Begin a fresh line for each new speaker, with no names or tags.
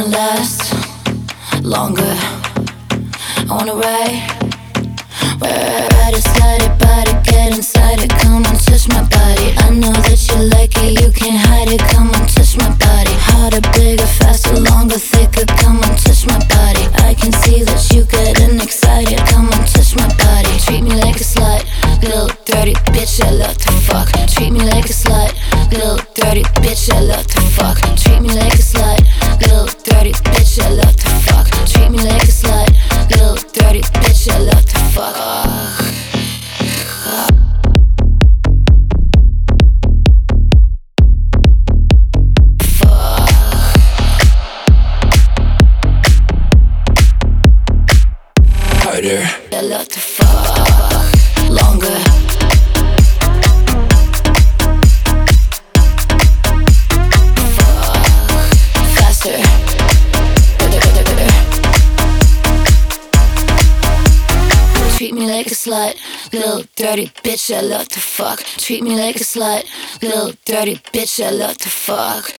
wanna last longer. I wanna ride it, slide it, body, get inside it. Come on, touch my body. I know that you like it, you can't hide it. Come on, touch my body. Harder, bigger, faster, longer, thicker. Come on, touch my body. I can see that you getting excited. Come on, touch my body. Treat me like a slut, little dirty bitch, I love to fuck. Treat me like a slut, little dirty bitch, I love to fuck. Treat me like a slut, little dirty bitch, I love to fuck. Treat me like a slut, little dirty bitch, I love to fuck.
Harder.
I love to fuck longer. Faster. Treat me like a slut, little dirty bitch, I love to fuck. Treat me like a slut, little dirty bitch, I love to fuck.